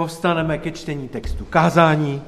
Povstaneme ke čtení textu kázání.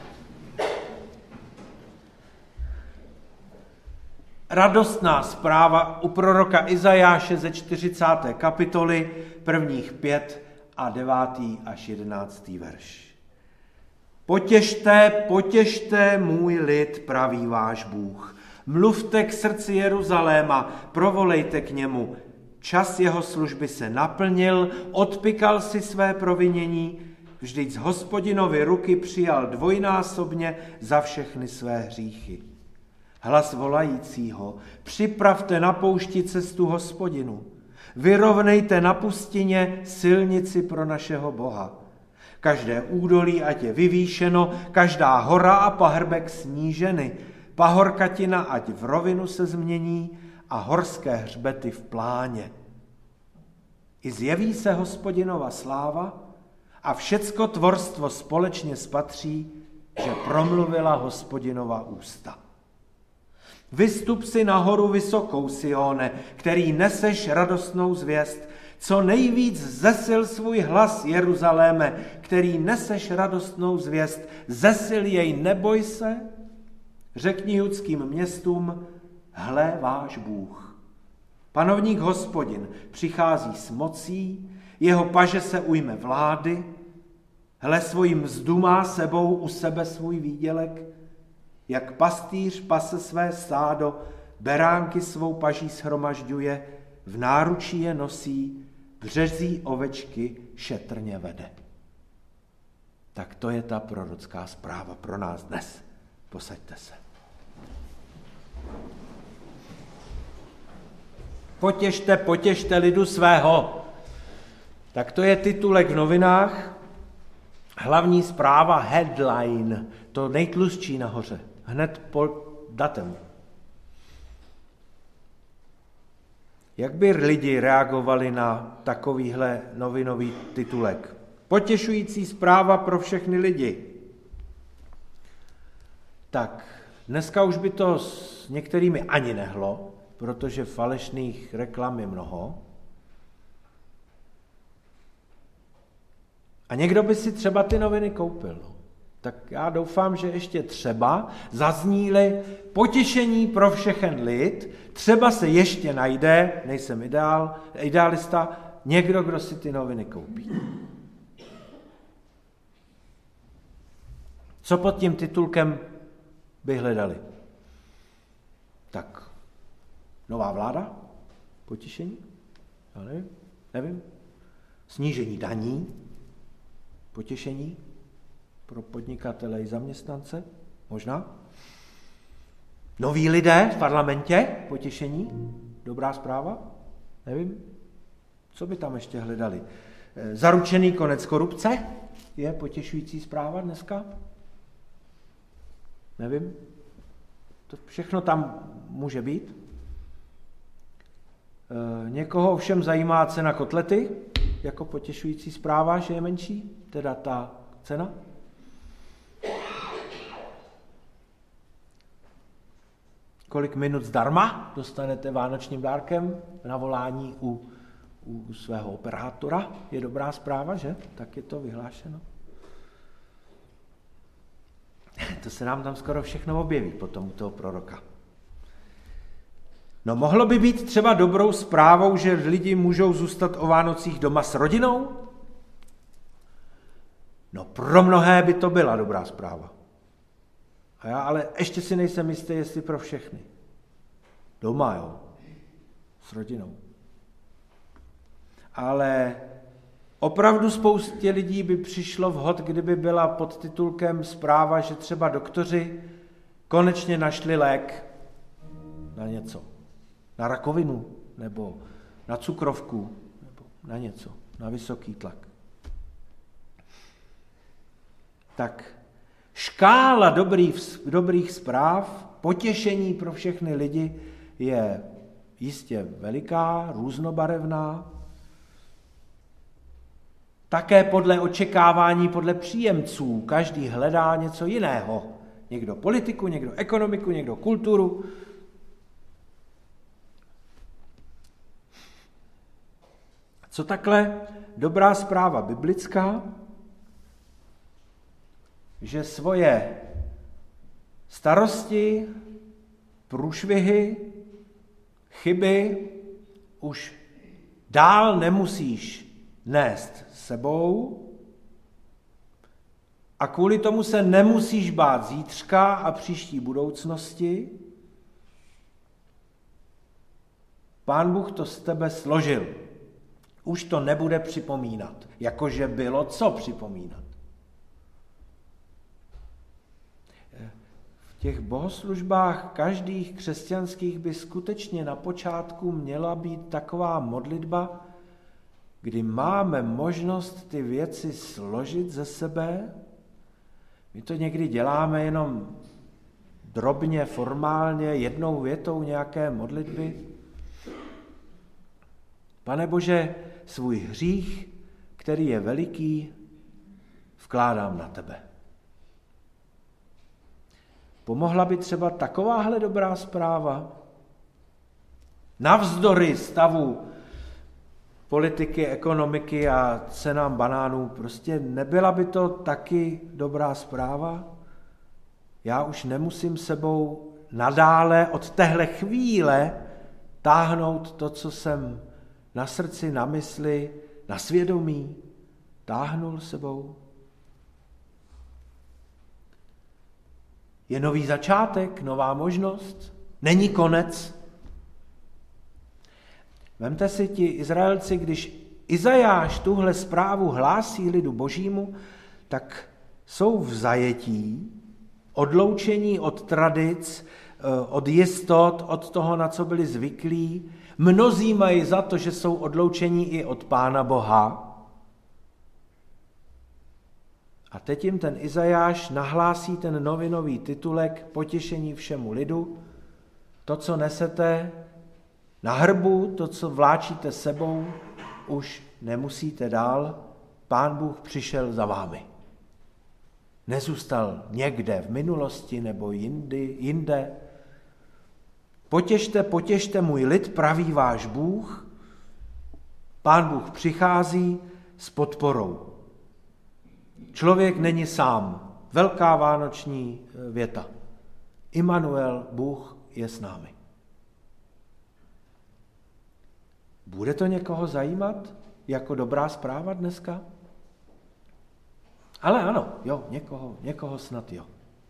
Radostná zpráva u proroka Izajáše ze 40. kapitoly, prvních 5 a 9. až 11. verš. Potěšte, potěšte můj lid, praví váš Bůh. Mluvte k srdci Jeruzaléma, provolejte k němu. Čas jeho služby se naplnil, odpykal si své provinění, vždyť z Hospodinovy ruky přijal dvojnásobně za všechny své hříchy. Hlas volajícího, připravte na poušti cestu Hospodinu, vyrovnejte na pustině silnici pro našeho Boha. Každé údolí ať je vyvýšeno, každá hora a pahrbek sníženy, pahorkatina ať v rovinu se změní a horské hřbety v pláně. I zjeví se Hospodinova sláva a všecko tvorstvo společně spatří, že promluvila Hospodinova ústa. Vystup si nahoru vysokou, Sione, který neseš radostnou zvěst, co nejvíc zesil svůj hlas, Jeruzaléme, který neseš radostnou zvěst, zesil jej, neboj se, řekni judským městům, hle váš Bůh. Panovník Hospodin přichází s mocí, jeho paže se ujme vlády, hle svoji mzdu má sebou u sebe svůj výdělek, jak pastýř pase své stádo, beránky svou paží shromažďuje, v náručí je nosí, březí ovečky šetrně vede. Tak to je ta prorocká zpráva pro nás dnes. Posaďte se. Potěšte, potěšte lidu svého. Tak to je titulek v novinách. Hlavní zpráva, headline, to nejtlustší nahoře, hned pod datem. Jak by lidi reagovali na takovýhle novinový titulek? Potěšující zpráva pro všechny lidi. Tak dneska už by to s některými ani nehlo, protože falešných reklam je mnoho. A někdo by si třeba ty noviny koupil. Tak já doufám, že ještě třeba zazní-li potěšení pro všechen lid, třeba se ještě najde, nejsem idealista, někdo, kdo si ty noviny koupí. Co pod tím titulkem by hledali? Tak, nová vláda? Potěšení? Já nevím. Snížení daní? Potěšení pro podnikatele i zaměstnance? Možná. Noví lidé v parlamentě? Potěšení? Dobrá zpráva? Nevím. Co by tam ještě hledali? Zaručený konec korupce? Je potěšující zpráva dneska? Nevím. To všechno tam může být. Někoho ovšem zajímá cena kotlety, jako potěšující zpráva, že je menší, teda ta cena. Kolik minut zdarma dostanete vánočním dárkem na volání u svého operátora, je dobrá zpráva, že? Tak je to vyhlášeno. To se nám tam skoro všechno objeví potom u toho proroka. No mohlo by být třeba dobrou zprávou, že lidi můžou zůstat o Vánocích doma s rodinou? No pro mnohé by to byla dobrá zpráva. A já ale ještě si nejsem jistý, jestli pro všechny. Doma, jo. S rodinou. Ale opravdu spoustě lidí by přišlo vhod, kdyby byla pod titulkem zpráva, že třeba doktoři konečně našli lék na něco. Na rakovinu, nebo na cukrovku, nebo na něco, na vysoký tlak. Tak škála dobrých zpráv, potěšení pro všechny lidi je jistě veliká, různobarevná. Také podle očekávání, podle příjemců, každý hledá něco jiného. Někdo politiku, někdo ekonomiku, někdo kulturu. Co takhle dobrá zpráva biblická? že svoje starosti, průšvihy, chyby už dál nemusíš nést s sebou a kvůli tomu se nemusíš bát zítřka a příští budoucnosti. Pán Bůh to z tebe složil. Už to nebude připomínat, jakože bylo co připomínat. V těch bohoslužbách každých křesťanských by skutečně na počátku měla být taková modlitba, kdy máme možnost ty věci složit ze sebe. My to někdy děláme jenom drobně, formálně, jednou větou nějaké modlitby. Pane Bože, svůj hřích, který je veliký, vkládám na tebe. Pomohla by třeba takováhle dobrá zpráva? Navzdory stavu politiky, ekonomiky a cenám banánů, prostě nebyla by to taky dobrá zpráva? Já už nemusím sebou nadále od téhle chvíle táhnout to, co jsem na srdci, na mysli, na svědomí táhnul sebou. Je nový začátek, nová možnost, není konec. Vemte si ti Izraelci, když Izajáš tuhle zprávu hlásí lidu božímu, tak jsou v zajetí, odloučení od tradic, od jistot, od toho, na co byli zvyklí. Mnozí mají za to, že jsou odloučení i od Pána Boha. A teď jim ten Izajáš nahlásí ten novinový titulek Potěšení všemu lidu. To, co nesete na hrbu, to, co vláčíte sebou, už nemusíte dál. Pán Bůh přišel za vámi. Nezůstal někde v minulosti nebo jinde. Potěšte můj lid, praví váš Bůh. Pán Bůh přichází s podporou. Člověk není sám. Velká vánoční věta. Immanuel, Bůh je s námi. Bude to někoho zajímat jako dobrá zpráva dneska? Ale ano, jo, někoho snad jo.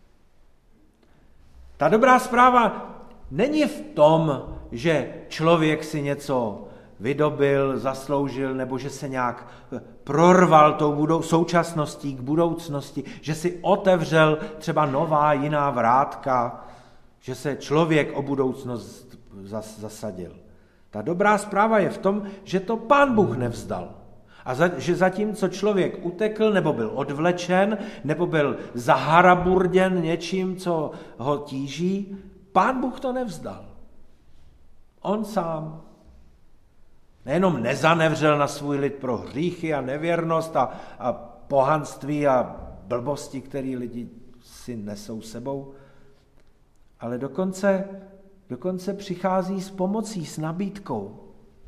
Ta dobrá zpráva není v tom, že člověk si něco vydobil, zasloužil, nebo že se nějak prorval tou současností k budoucnosti, že si otevřel třeba nová, jiná vrátka, že se člověk o budoucnost zasadil. Ta dobrá zpráva je v tom, že to Pán Bůh nevzdal. A že zatímco člověk utekl, nebo byl odvlečen, nebo byl zaharaburděn něčím, co ho tíží, Pán Bůh to nevzdal. On sám nejenom nezanevřel na svůj lid pro hříchy a nevěrnost a pohanství a blbosti, které lidi si nesou sebou, ale dokonce přichází s pomocí, s nabídkou.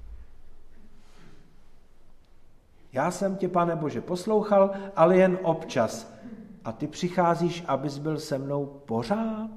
Já jsem tě, Pane Bože, poslouchal, ale jen občas. A ty přicházíš, abys byl se mnou pořád?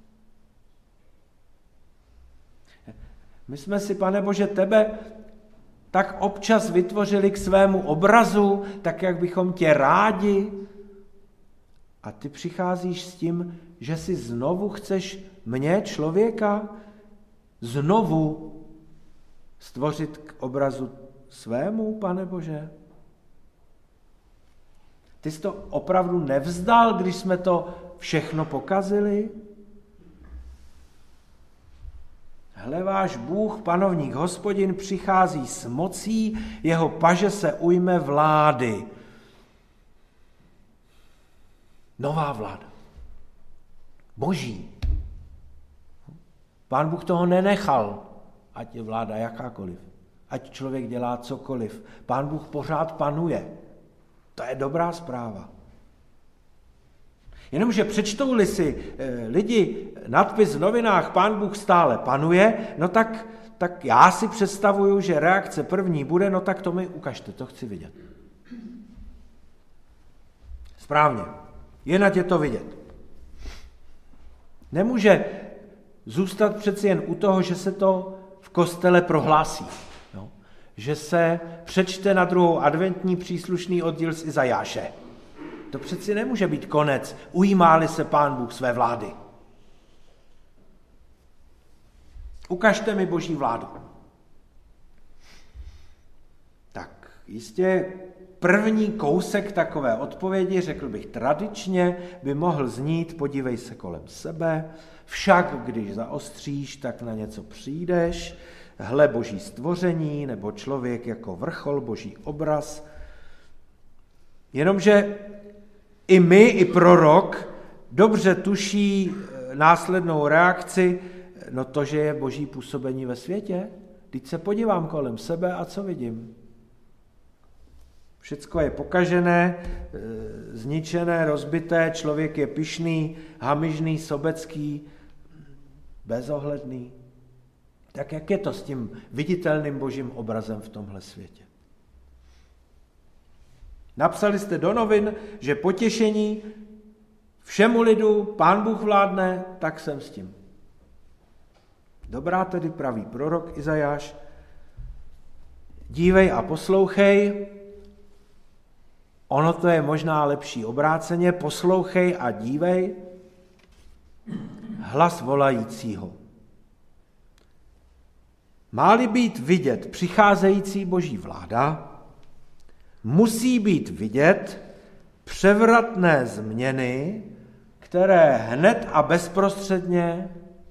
My jsme si, Pane Bože, tebe tak občas vytvořili k svému obrazu, tak jak bychom tě rádi. A ty přicházíš s tím, že si znovu chceš mě, člověka, znovu stvořit k obrazu svému, Pane Bože. Ty jsi to opravdu nevzdal, když jsme to všechno pokazili? Hle, váš Bůh, panovník Hospodin, přichází s mocí, jeho paže se ujme vlády. Nová vláda. Boží. Pán Bůh toho nenechal, ať je vláda jakákoliv, ať člověk dělá cokoliv. Pán Bůh pořád panuje. To je dobrá zpráva. Jenomže přečtou-li si lidi nadpis v novinách Pán Bůh stále panuje, no tak já si představuju, že reakce první bude, no tak to mi ukažte, to chci vidět. Správně. Je na tě to vidět. Nemůže zůstat přeci jen u toho, že se to v kostele prohlásí. No? Že se přečte na druhou adventní příslušný oddíl z Izajáše. To přeci nemůže být konec, ujímá-li se Pán Bůh své vlády. Ukažte mi Boží vládu. Tak jistě první kousek takové odpovědi, řekl bych tradičně, by mohl znít: podívej se kolem sebe, však když zaostříš, tak na něco přijdeš, hle Boží stvoření, nebo člověk jako vrchol, Boží obraz. Jenomže i my, i prorok dobře tuší následnou reakci, no to, že je Boží působení ve světě. Teď se podívám kolem sebe a co vidím? Všecko je pokažené, zničené, rozbité, člověk je pyšný, hamižný, sobecký, bezohledný. Tak jak je to s tím viditelným Božím obrazem v tomhle světě? Napsali jste do novin, že potěšení všemu lidu, Pán Bůh vládne, tak jsem s tím. Dobrá, tedy praví prorok Izajáš, dívej a poslouchej, ono to je možná lepší obráceně, poslouchej a dívej, hlas volajícího. Má-li být vidět přicházející Boží vláda, musí být vidět převratné změny, které hned a bezprostředně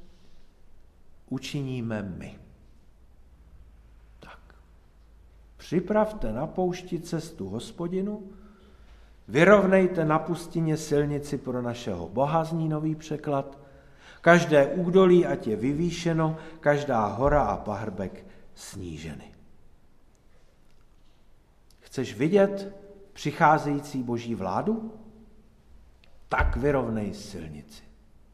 učiníme my. Tak. Připravte na poušti cestu Hospodinu, vyrovnejte na pustině silnici pro našeho Boha, zní nový překlad, každé údolí ať je vyvýšeno, každá hora a pahrbek sníženy. Chceš vidět přicházející Boží vládu? Tak vyrovnej silnici.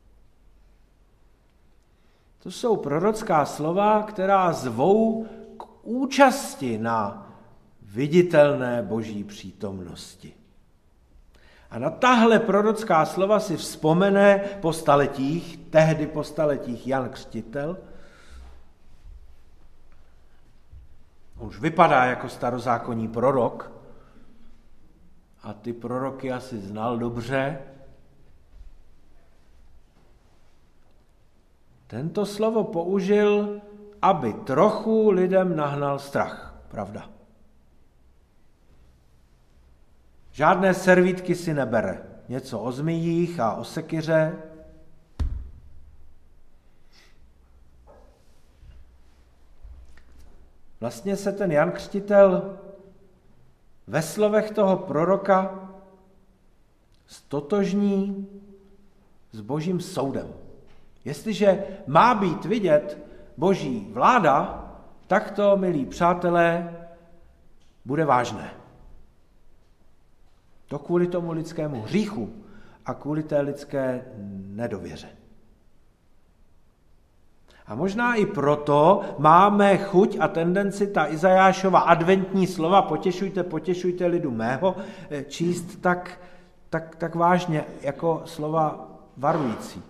To jsou prorocká slova, která zvou k účasti na viditelné Boží přítomnosti. A na tahle prorocká slova si vzpomene po staletích, tehdy po staletích Jan Křtitel. Už vypadá jako starozákonní prorok a ty proroky asi znal dobře. Tento slovo použil, aby trochu lidem nahnal strach, pravda. Žádné servítky si nebere, něco o zmijích a o sekyře. Vlastně se ten Jan Křtitel ve slovech toho proroka stotožní s Božím soudem. Jestliže má být vidět Boží vláda, tak to, milí přátelé, bude vážné. To kvůli tomu lidskému hříchu a kvůli té lidské nedověře. A možná i proto máme chuť a tendenci ta Izajášova adventní slova potěšujte, potěšujte lidu mého číst tak vážně jako slova varující.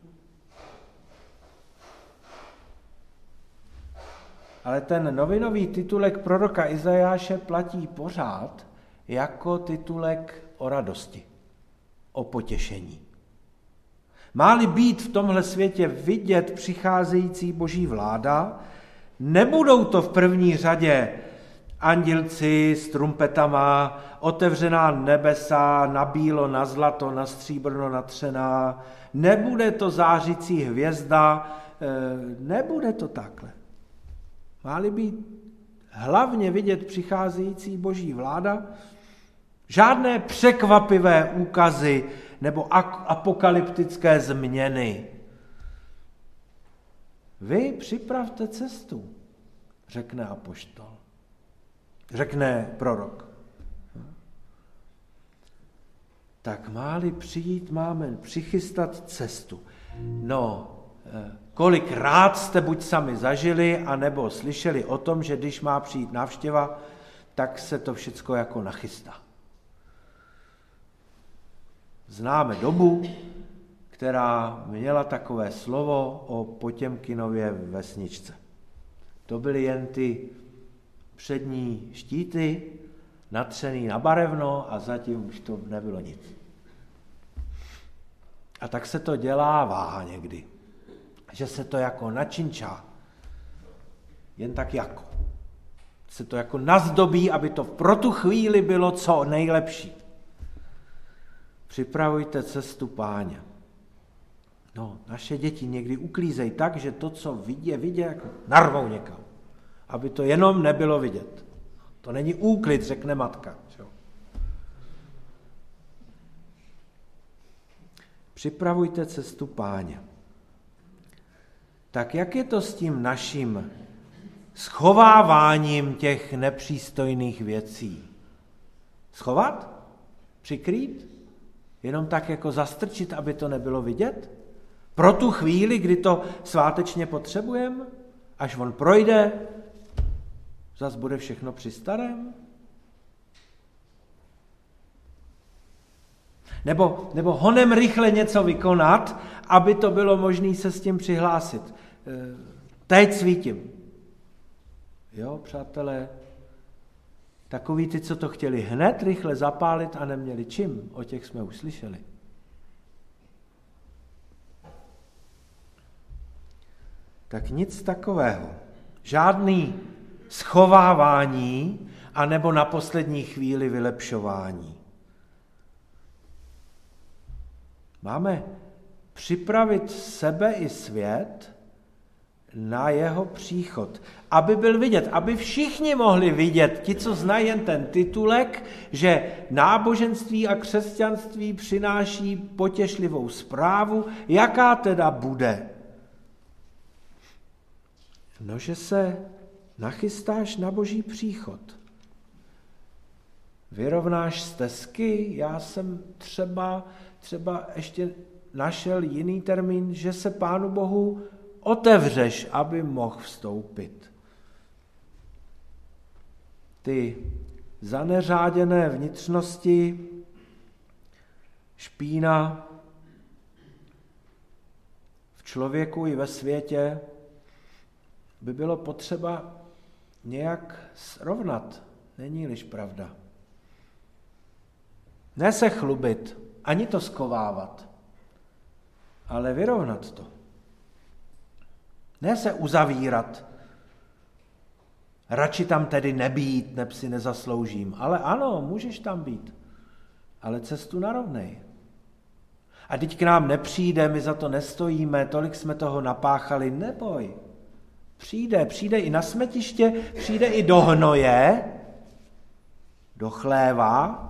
Ale ten novinový titulek proroka Izajáše platí pořád jako titulek o radosti, o potěšení. Má-li být v tomhle světě vidět přicházející Boží vláda, nebudou to v první řadě andělci s trumpetama, otevřená nebesa, na bílo, na zlato, na stříbrno natřená, nebude to zářící hvězda, nebude to takhle. Má-li být hlavně vidět přicházející Boží vláda, žádné překvapivé úkazy nebo apokalyptické změny. Vy připravte cestu, řekne apoštol, řekne prorok. Tak má-li přijít, máme přichystat cestu. No, kolikrát jste buď sami zažili, anebo slyšeli o tom, že když má přijít návštěva, tak se to všecko jako nachystá. Známe dobu, která měla takové slovo o Potěmkinově vesničce. To byly jen ty přední štíty, natřený na barevno a zatím už to nebylo nic. A tak se to dělává někdy, že se to jako načinčá, jen tak jako. Se to jako nazdobí, aby to pro tu chvíli bylo co nejlepší. Připravujte cestu Páně. No, naše děti někdy uklízejí tak, že to, co vidí, jako narvou někam, aby to jenom nebylo vidět. To není úklid, řekne matka. Čo? Připravujte cestu Páně. Tak jak je to s tím naším schováváním těch nepřístojných věcí? Schovat? Přikrýt? Jenom tak jako zastrčit, aby to nebylo vidět? Pro tu chvíli, kdy to svátečně potřebujeme? Až on projde, zas bude všechno při starém? Nebo honem rychle něco vykonat, aby to bylo možné se s tím přihlásit. Teď svítím. Jo, přátelé, takoví ty, co to chtěli hned rychle zapálit a neměli čím, o těch jsme už slyšeli. Tak nic takového. Žádný schovávání anebo na poslední chvíli vylepšování. Máme připravit sebe i svět na jeho příchod, aby byl vidět, aby všichni mohli vidět, ti, co znají jen ten titulek, že náboženství a křesťanství přináší potěšlivou zprávu, jaká teda bude. No, že se nachystáš na Boží příchod. Vyrovnáš stezky, já jsem třeba ještě našel jiný termín, že se Pánu Bohu otevřeš, aby mohl vstoupit. Ty zaneřáděné vnitřnosti, špína v člověku i ve světě by bylo potřeba nějak srovnat, není-liž pravda. Ne se chlubit, ani to skovávat, ale vyrovnat to. Ne se uzavírat, radši tam tedy nebýt, neb si nezasloužím, ale ano, můžeš tam být, ale cestu narovnej. A teď k nám nepřijde, my za to nestojíme, tolik jsme toho napáchali, neboj. Přijde i na smetiště, přijde i do hnoje, do chléva.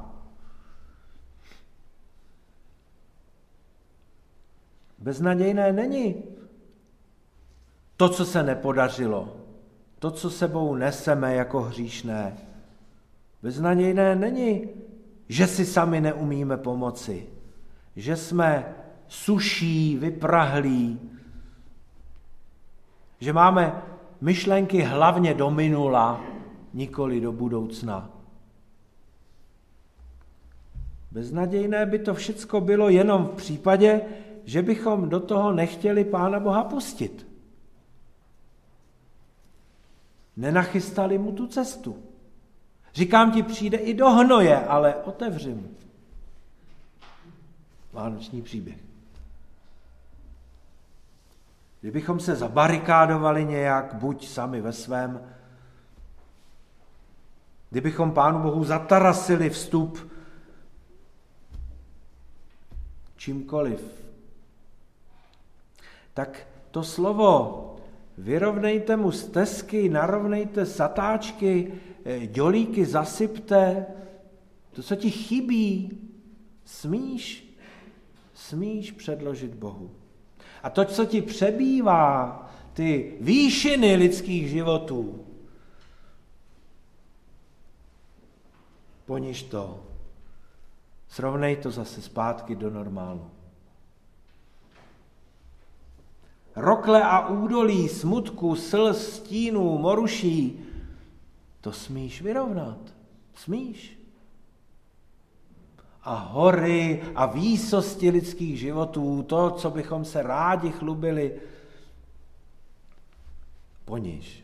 Beznadějné není to, co se nepodařilo, to, co sebou neseme jako hříšné. Beznadějné není, že si sami neumíme pomoci, že jsme suší, vyprahlí, že máme myšlenky hlavně do minula, nikoli do budoucna. Beznadějné by to všecko bylo jenom v případě, že bychom do toho nechtěli Pána Boha pustit. Nenachystali mu tu cestu. Říkám ti, přijde i do hnoje, ale otevři mu. Vánoční příběh. Kdybychom se zabarikádovali nějak, buď sami ve svém, kdybychom Pánu Bohu zatarasili vstup čímkoliv, tak to slovo vyrovnejte mu stezky, narovnejte zatáčky, dělíky zasypte, to, co ti chybí, smíš předložit Bohu. A to, co ti přebývá, ty výšiny lidských životů, poniž to, srovnej to zase zpátky do normálu. Rokle a údolí, smutku, slz, stínů, moruší, to smíš vyrovnat. Smíš. a hory a výsosti lidských životů, to, co bychom se rádi chlubili, poniž.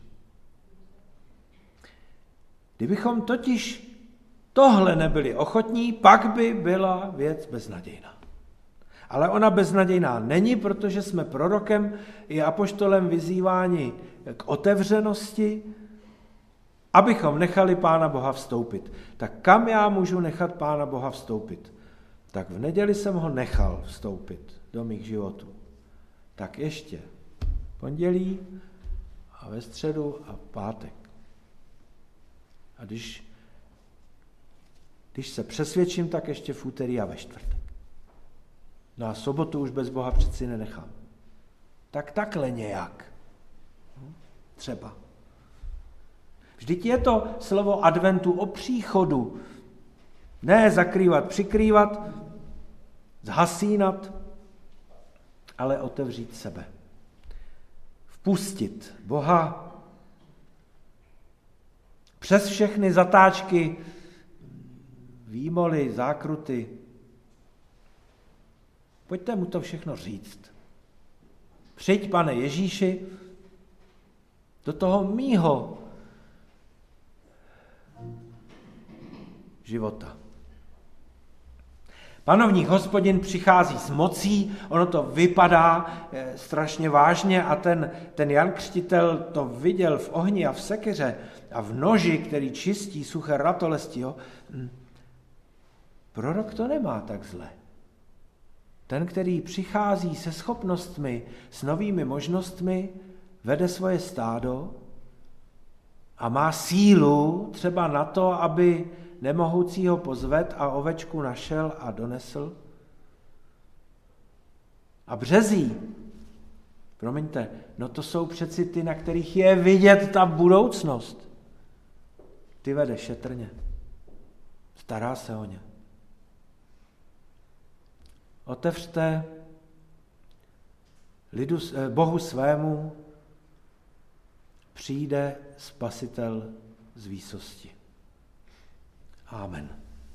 Kdybychom totiž tohle nebyli ochotní, pak by byla věc beznadějná. Ale ona beznadějná není, protože jsme prorokem i apoštolem vyzýváni k otevřenosti, abychom nechali Pána Boha vstoupit. Tak kam já můžu nechat Pána Boha vstoupit? Tak v neděli jsem ho nechal vstoupit do mých životů. Tak ještě pondělí a ve středu a pátek. A když se přesvědčím, tak ještě v úterý a ve čtvrtek. No a sobotu už bez Boha přeci nenechám. Tak takhle nějak. Třeba. Vždyť je to slovo adventu o příchodu. Ne zakrývat, přikrývat, zhasínat, ale otevřít sebe. Vpustit Boha přes všechny zatáčky, výmoly, zákruty. Pojďte mu to všechno říct. Přijď, Pane Ježíši, do toho mýho života. Panovník Hospodin přichází s mocí, ono to vypadá strašně vážně a ten Jan Křtitel to viděl v ohni a v sekeře a v noži, který čistí suché ratolesti. Jo. Prorok to nemá tak zle. Ten, který přichází se schopnostmi, s novými možnostmi, vede svoje stádo a má sílu třeba na to, aby nemohoucího pozvedl a ovečku našel a donesl. A březí, promiňte, no to jsou přeci ty, na kterých je vidět ta budoucnost. Ty vede šetrně, stará se o ně. Otevřte Bohu svému, přijde Spasitel z výsosti. Amen.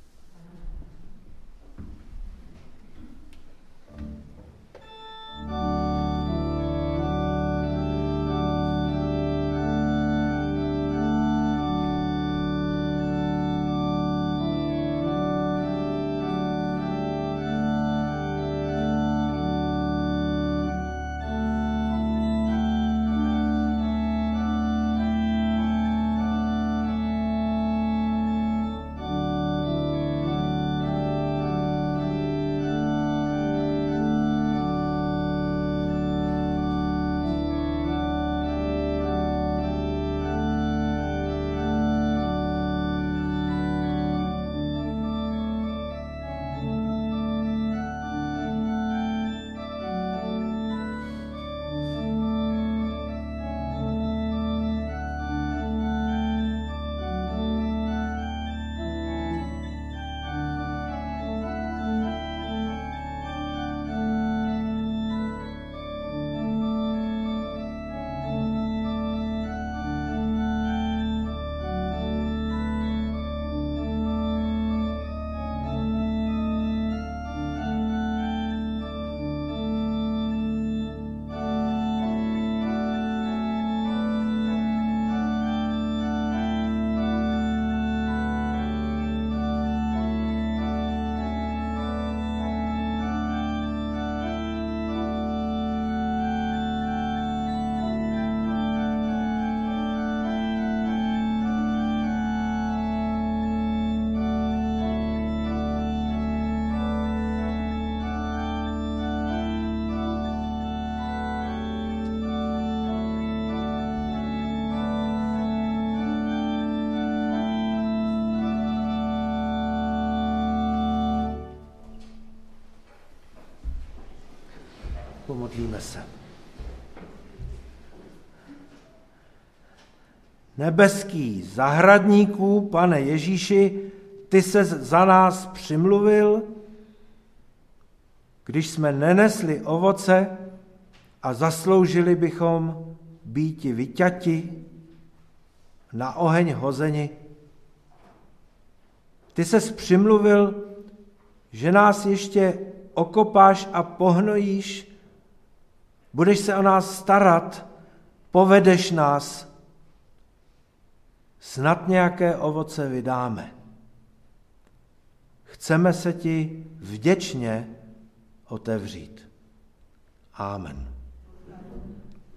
Pomodlíme se. Nebeský zahradníků, Pane Ježíši, ty se za nás přimluvil, když jsme nenesli ovoce a zasloužili bychom býti vyťati, na oheň hozeni. Ty ses přimluvil, že nás ještě okopáš a pohnojíš, budeš se o nás starat, povedeš nás, snad nějaké ovoce vydáme. Chceme se ti vděčně otevřít. Amen.